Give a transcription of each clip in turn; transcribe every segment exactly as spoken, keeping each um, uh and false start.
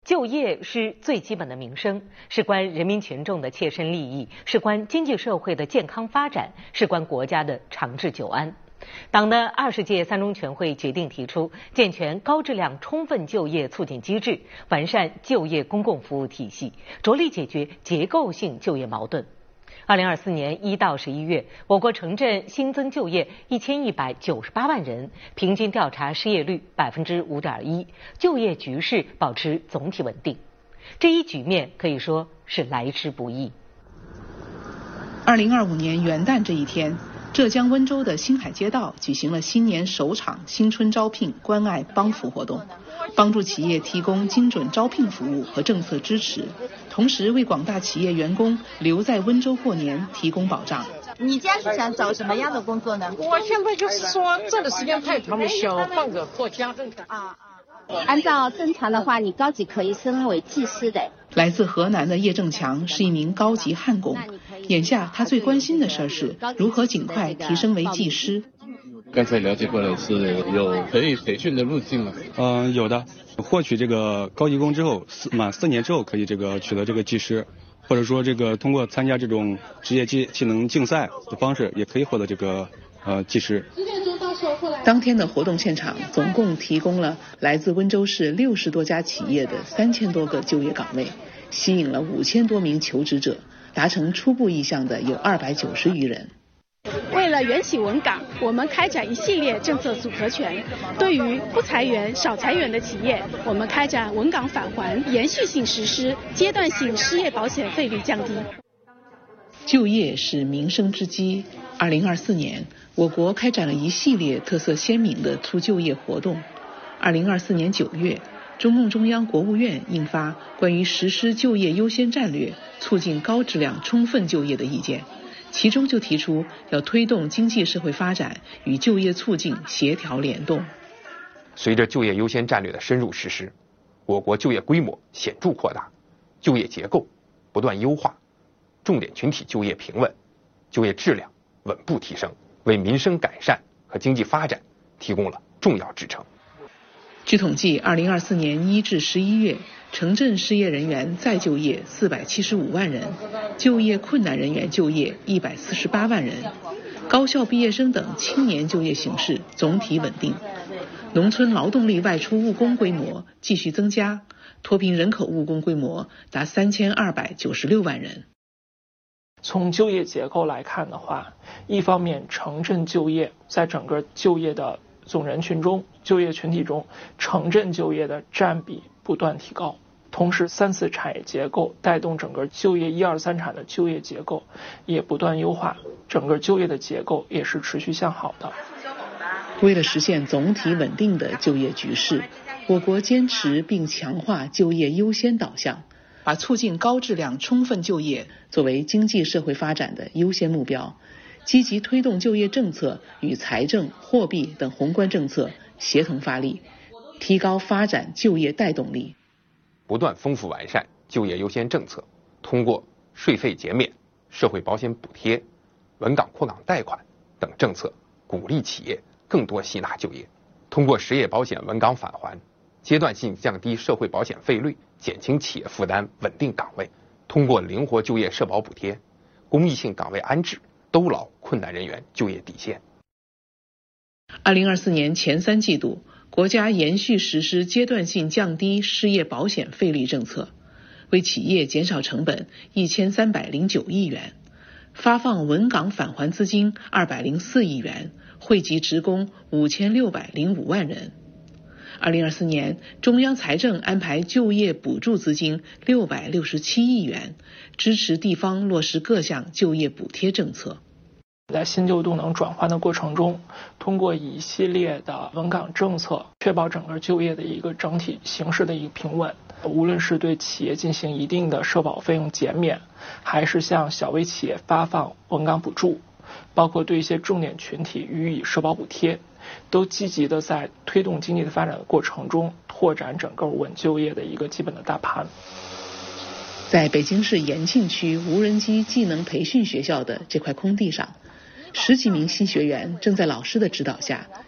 就业是最基本的民生，事关人民群众的切身利益，事关经济社会的健康发展，事关国家的长治久安。党的二十届三中全会决定提出，健全高质量充分就业促进机制，完善就业公共服务体系，着力解决结构性就业矛盾。二零二四年一到十一月，我国城镇新增就业一千一百九十八万人，平均调查失业率百分之五点一，就业局势保持总体稳定。这一局面可以说是来之不易。 二零二五年元旦这一天，浙江温州的新海街道举行了新年首场新春招聘关爱帮扶活动，帮助企业提供精准招聘服务和政策支持，同时为广大企业员工留在温州过年提供保障。 你家是想找什么样的工作呢？ 我现在就是说这个时间太长了，想换个做家政的。啊啊。按照正常的话，你高级可以升为技师的。 来自河南的叶正强是一名高级焊工，眼下他最关心的事是如何尽快提升为技师。 刚才了解过来是有可以培训的路径吗？ 嗯、呃，有的。获取这个高级工之后，四满四年之后可以这个取得这个技师，或者说这个通过参加这种职业技技能竞赛的方式，也可以获得这个呃技师。 当天的活动现场总共提供了来自温州市六十多家企业的三千多个就业岗位，吸引了五千多名求职者，达成初步意向的有二百九十余人。 为了缘起稳岗，我们开展一系列政策组合拳。对于不裁员、少裁员的企业，我们开展稳岗返还，延续性实施阶段性失业保险费率降低。 就业是民生之基。二零二四年，我国开展了一系列特色鲜明的促就业活动。二零二四年九月，中共中央、国务院印发《关于实施就业优先战略，促进高质量充分就业的意见》。其中就提出要推动经济社会发展与就业促进协调联动。 随着就业优先战略的深入实施，我国就业规模显著扩大，就业结构不断优化，重点群体就业平稳，就业质量稳步提升，为民生改善和经济发展提供了重要支撑。 据统计，二零二四年一至十一月，城镇失业人员再就业四百七十五万人，就业困难人员就业一百四十八万人，高校毕业生等青年就业形势总体稳定。农村劳动力外出务工规模继续增加，脱贫人口务工规模达三千二百九十六万人。 从就业结构来看的话，一方面城镇就业在整个就业的总人群中，就业群体中，城镇就业的占比不断提高，同时三次产业结构带动整个就业一二三产的就业结构也不断优化，整个就业的结构也是持续向好的。 为了实现总体稳定的就业局势，我国坚持并强化就业优先导向，把促进高质量充分就业作为经济社会发展的优先目标，积极推动就业政策与财政、货币等宏观政策协同发力，提高发展就业带动力。 不断丰富完善就业优先政策，通过税费减免、社会保险补贴、稳岗扩岗贷款等政策，鼓励企业更多吸纳就业；通过失业保险稳岗返还，阶段性降低社会保险费率，减轻企业负担，稳定岗位；通过灵活就业社保补贴、公益性岗位安置，兜牢困难人员就业底线。 二零二四年前三季度，国家延续实施阶段性降低失业保险费率政策，为企业减少成本一千三百零九亿元，发放稳岗返还资金二百零四亿元，惠及职工五千六百零五万人。二零二四年，中央财政安排就业补助资金六百六十七亿元，支持地方落实各项就业补贴政策。 在新旧动能转换的过程中，通过一系列的稳岗政策，确保整个就业的一个整体形势的一个平稳。无论是对企业进行一定的社保费用减免，还是向小微企业发放稳岗补助，包括对一些重点群体予以社保补贴，都积极的在推动经济的发展的过程中，拓展整个稳就业的一个基本的大盘。 在北京市延庆区无人机技能培训学校的这块空地上，十几名新学员正在老师的指导下，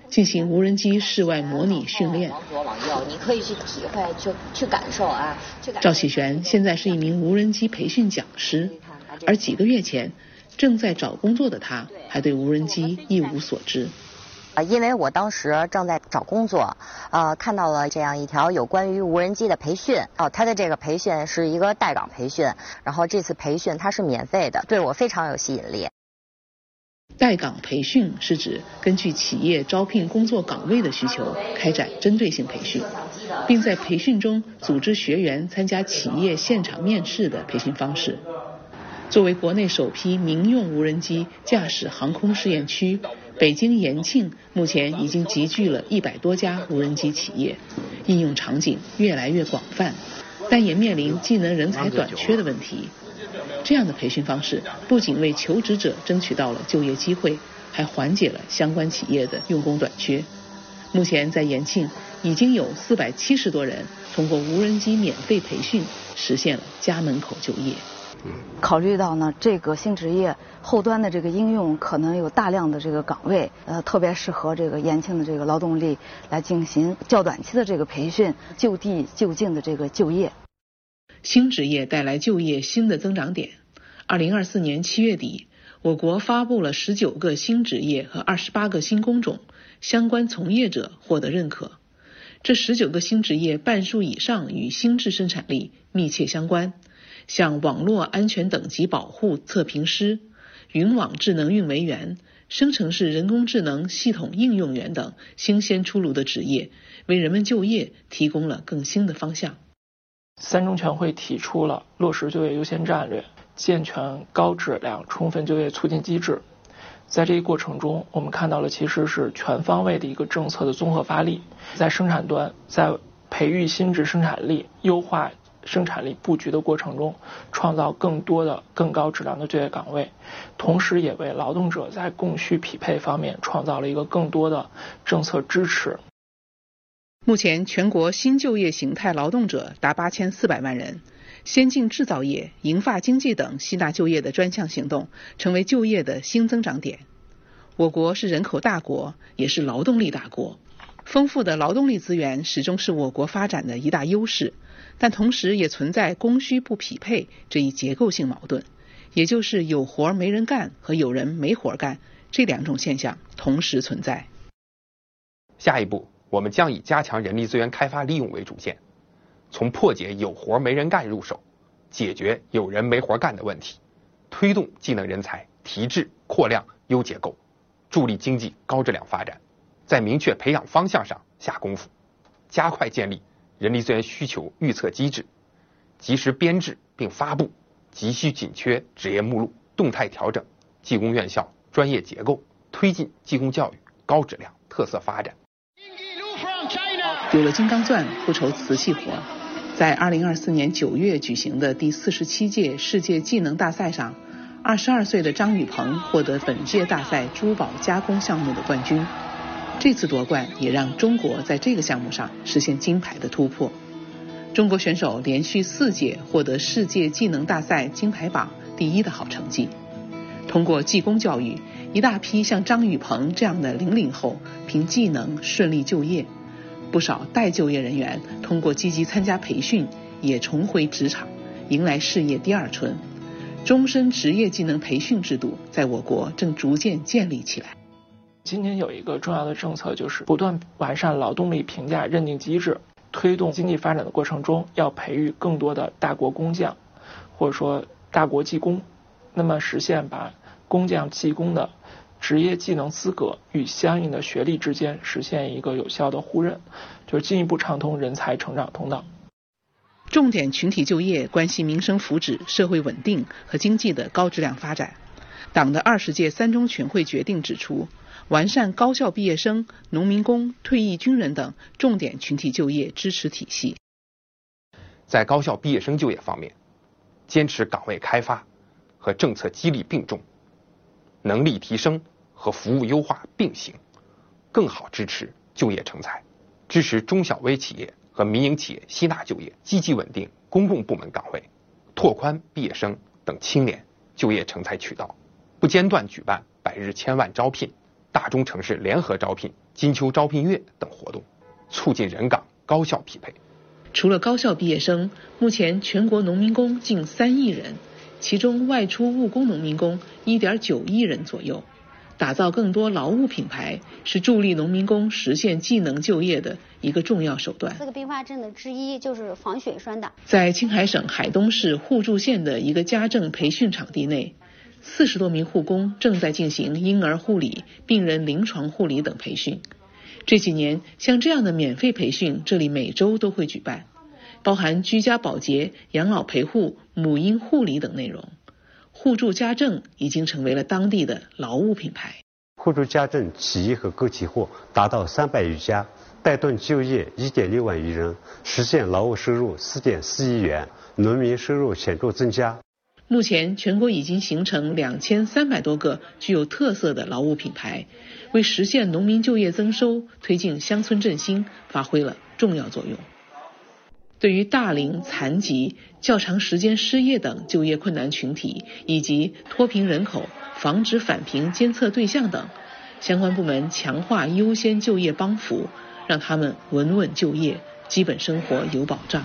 进行无人机室外模拟训练。 往左往右，你可以去体会、去去感受啊。去感受。 赵启璇现在是一名无人机培训讲师，而几个月前，正在找工作的他还对无人机一无所知。 呃，因为我当时正在找工作，呃，看到了这样一条有关于无人机的培训。哦，它的这个培训是一个带岗培训，然后这次培训它是免费的，对我非常有吸引力。 带岗培训是指根据企业招聘工作岗位的需求开展针对性培训，并在培训中组织学员参加企业现场面试的培训方式。作为国内首批民用无人机驾驶航空试验区，北京延庆目前已经集聚了一百多家无人机企业，应用场景越来越广泛，但也面临技能人才短缺的问题。这样的培训方式不仅为求职者争取到了就业机会，还缓解了相关企业的用工短缺。目前在延庆已经有四百七十多人通过无人机免费培训实现了家门口就业。 考虑到呢，这个新职业后端的这个应用可能有大量的这个岗位，呃，特别适合这个延庆的这个劳动力来进行较短期的这个培训，就地就近的这个就业。 新职业带来就业新的增长点。二零二四年七月底，我国发布了十九个新职业和二十八个新工种，相关从业者获得认可。这十九个新职业半数以上与心智生产力密切相关，像网络安全等级保护测评师、云网智能运维员、生成式人工智能系统应用员等新鲜出炉的职业，为人们就业提供了更新的方向。 三中全会提出了落实就业优先战略，健全高质量充分就业促进机制。在这一过程中，我们看到了其实是全方位的一个政策的综合发力，在生产端，在培育新质生产力、优化生产力布局的过程中，创造更多的更高质量的就业岗位，同时也为劳动者在供需匹配方面创造了一个更多的政策支持。 目前全国新就业形态劳动者达八千四百万人，先进制造业、银发经济等吸纳就业的专项行动成为就业的新增长点。我国是人口大国，也是劳动力大国，丰富的劳动力资源始终是我国发展的一大优势，但同时也存在供需不匹配这一结构性矛盾，也就是有活没人干和有人没活干这两种现象同时存在。 下一步，我们将以加强人力资源开发利用为主线，从破解有活没人干入手，解决有人没活干的问题，推动技能人才提质扩量优结构，助力经济高质量发展。在明确培养方向上下功夫，加快建立人力资源需求预测机制，及时编制并发布急需紧缺职业目录，动态调整技工院校专业结构，推进技工教育高质量特色发展。 有了金刚钻，不愁瓷器活。在二零二四年九月举行的第四十七届世界技能大赛上，二十二岁的张雨鹏获得本届大赛珠宝加工项目的冠军。这次夺冠也让中国在这个项目上实现金牌的突破。中国选手连续四届获得世界技能大赛金牌榜第一的好成绩。通过技工教育，一大批像张雨鹏这样的零零后凭技能顺利就业。不少待就业人员通过积极参加培训，也重回职场，迎来事业第二春。终身职业技能培训制度在我国正逐渐建立起来。 今年有一个重要的政策，就是不断完善劳动力评价认定机制，推动经济发展的过程中要培育更多的大国工匠，或者说大国技工，那么实现把工匠技工的职业技能资格与相应的学历之间实现一个有效的互认，就是进一步畅通人才成长通道。 重点群体就业关系民生福祉、社会稳定和经济的高质量发展。党的二十届三中全会决定指出，完善高校毕业生、农民工、退役军人等重点群体就业支持体系。 在高校毕业生就业方面，坚持岗位开发和政策激励并重，能力提升和服务优化并行，更好支持就业成才，支持中小微企业和民营企业吸纳就业，积极稳定公共部门岗位，拓宽毕业生等青年就业成才渠道，不间断举办百日千万招聘、大中城市联合招聘金秋招聘月等活动，促进人岗高效匹配。 除了高校毕业生，目前全国农民工近三亿人，其中外出务工农民工 一点九亿人左右。打造更多劳务品牌是助力农民工实现技能就业的一个重要手段。 四个并发症的之一就是防血栓的。 在青海省海东市互助县的一个家政培训场地内，四十多名护工正在进行婴儿护理、病人临床护理等培训。这几年，像这样的免费培训，这里每周都会举办，包含居家保洁、养老陪护、母婴护理等内容。互助家政已经成为了当地的劳务品牌。 互助家政企业和个体户达到三百余家，带动就业 一点六万余人，实现劳务收入 四点四亿元，农民收入显著增加。 目前全国已经形成两千三百多个具有特色的劳务品牌，为实现农民就业增收、推进乡村振兴发挥了重要作用。对于大龄、残疾、较长时间失业等就业困难群体，以及脱贫人口、防止返贫监测对象等，相关部门强化优先就业帮扶，让他们稳稳就业，基本生活有保障。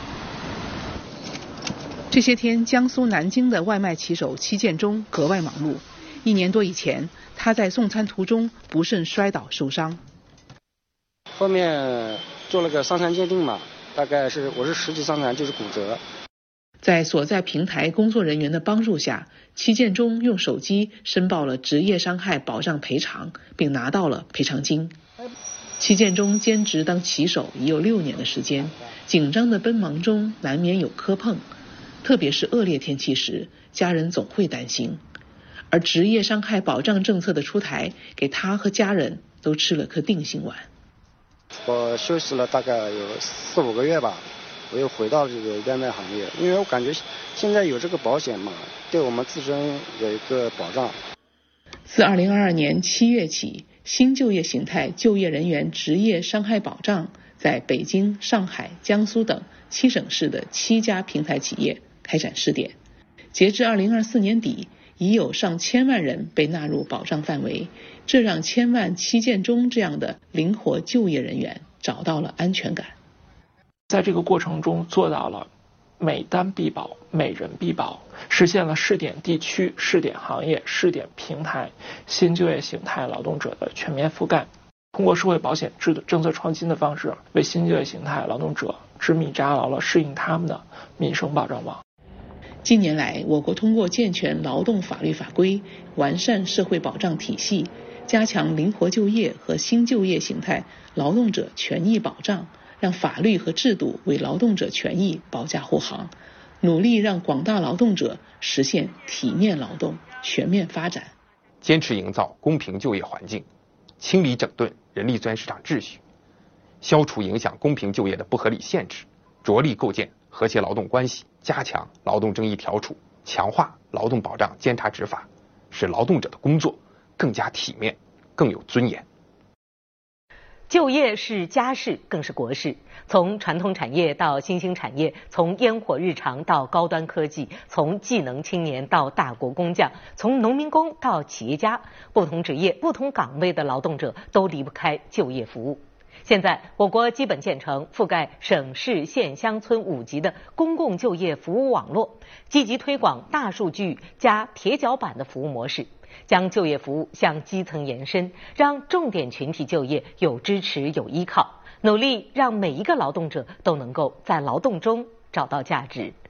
这些天，江苏南京的外卖骑手戚建中格外忙碌。一年多以前，他在送餐途中不慎摔倒受伤， 后面做了个伤残鉴定嘛。大概是我是十级伤残，就是骨折。 在所在平台工作人员的帮助下，戚建中用手机申报了职业伤害保障赔偿，并拿到了赔偿金。戚建中兼职当骑手已有六年的时间，紧张的奔忙中难免有磕碰，特别是恶劣天气时，家人总会担心。而职业伤害保障政策的出台，给他和家人都吃了颗定心丸。 我休息了大概有四五个月吧，我又回到这个外卖行业，因为我感觉现在有这个保险嘛，对我们自身有一个保障。 自二零二二年七月起，新就业形态就业人员职业伤害保障在北京、上海、江苏等七省市的七家平台企业开展试点。截至二零二四年底，已有上千万人被纳入保障范围，这让千万戚建中这样的灵活就业人员找到了安全感。 在这个过程中做到了每单必保、每人必保，实现了试点地区、试点行业、试点平台、新就业形态劳动者的全面覆盖。通过社会保险制度政策创新的方式，为新就业形态劳动者织密扎牢了适应他们的民生保障网。 近年来，我国通过健全劳动法律法规、完善社会保障体系、加强灵活就业和新就业形态劳动者权益保障，让法律和制度为劳动者权益保驾护航，努力让广大劳动者实现体面劳动、全面发展。 坚持营造公平就业环境，清理整顿人力资源市场秩序，消除影响公平就业的不合理限制，着力构建和谐劳动关系，加强劳动争议调处，强化劳动保障监察执法，使劳动者的工作更加体面、更有尊严。 就业是家事，更是国事。从传统产业到新兴产业，从烟火日常到高端科技，从技能青年到大国工匠，从农民工到企业家，不同职业、不同岗位的劳动者都离不开就业服务。现在，我国基本建成覆盖省市县乡村五级的公共就业服务网络，积极推广大数据加铁脚板的服务模式，将就业服务向基层延伸，让重点群体就业有支持、有依靠，努力让每一个劳动者都能够在劳动中找到价值。